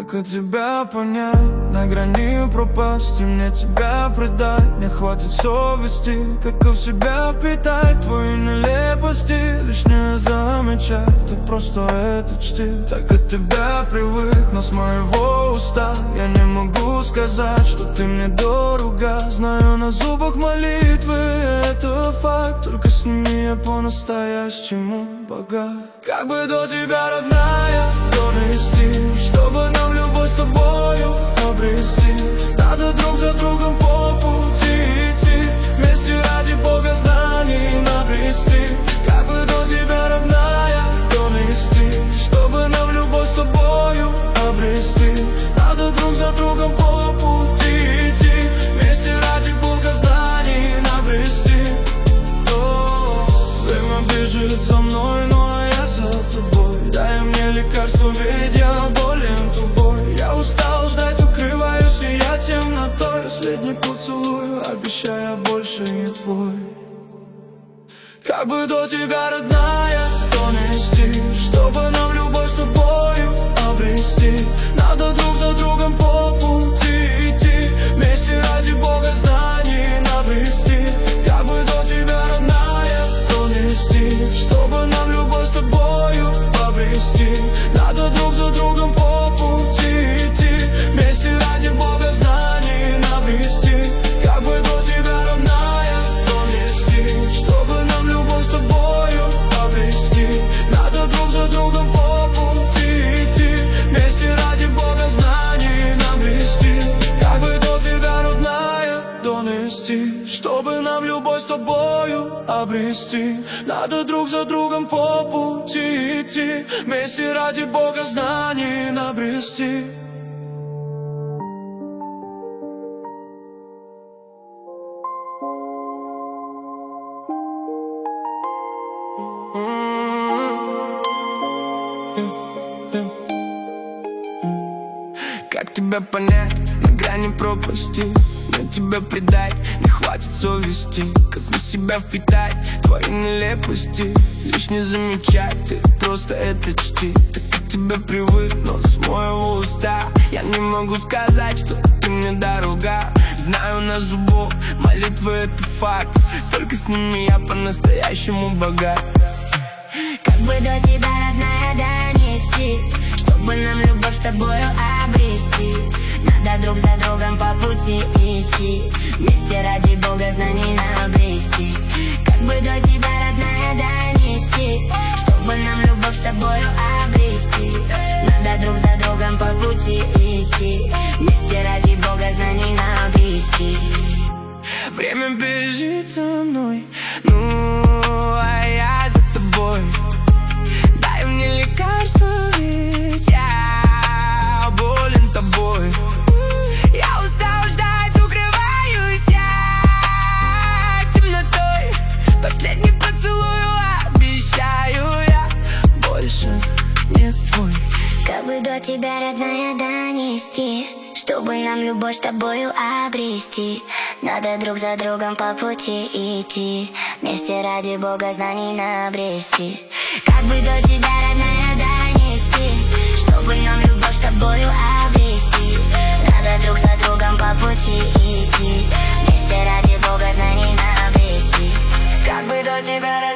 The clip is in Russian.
как от тебя понять? На грани пропасти мне тебя предать. Не хватит совести, как в себя впитать твои нелепости. Лишнее замечать, ты просто это чти. Так от тебя привык, но с моего уста я не могу сказать, что ты мне дорога. Знаю на зубах молитвы, это факт. Только с ними я по-настоящему богат. Как бы до тебя, родная, донести, чтобы нам любовь с тобою обрести. Надо друг за другом по пути идти, вместе ради Бога знаний набрести. Как бы до тебя, родная, донести, чтобы нам любовь с тобою обрести. Надо друг за другом по пути идти, вместе ради Бога знаний набрести. Время бежит за мной, но я за тобой. Дай мне лекарство, ведь я болен тобой. Я устал ждать, укрываюсь, и я темнотой. Последний поцелуй, обещаю, больше не твой. Как бы до тебя, родная, донести, чтобы нам любовь с тобою обрести. Надо друг за другом по пути идти, вместе ради Бога знаний набрести. Как бы до тебя, родная, донести, чтобы нам любовь с тобою обрести. Надо друг за другом по пути идти, вместе ради Бога знаний набрести. Как бы до тебя, родная, донести, чтобы нам любовь с тобою обрести. Надо друг за другом по пути идти, вместе ради Бога знаний набрести. Как бы до тебя, родная, донести, чтобы нам любовь с тобою обрести. Надо друг за другом по пути идти, вместе ради Бога знаний набрести. Как тебя понять, на грани пропасти, но тебя предать не хватит совести. Как бы себя впитать, твои нелепости, лишь не замечать, ты просто это чти. Так от тебя привык, но с моего уста я не могу сказать, что ты мне дорога. Знаю на зубах молитвы, это факт. Только с ними я по-настоящему богат. Как бы до тебя, родная, донести, чтобы нам любовь с тобою обрести. Надо друг за другом по пути идти, вместе ради Бога знаний обрести. Как бы до тебя, родная, донести, чтобы нам любовь с тобою обрести. Надо друг за другом по пути идти, вместе ради Бога знаний обрести. Время бежит за мной, а я за тобой. Дай мне лекарство, ведь я болен тобой. Я устал ждать, укрываюсь я темнотой. Последний поцелуй, обещаю, я больше не твой. Как бы до тебя, родная, донести, чтобы нам любовь с тобою обрести. Надо друг за другом по пути идти, вместе ради Бога знаний набрести. Как бы до тебя, родная, донести, чтобы нам любовь с тобою обрести. Надо друг за другом по пути идти, вместе ради Бога знаний набрести. Как бы до тебя,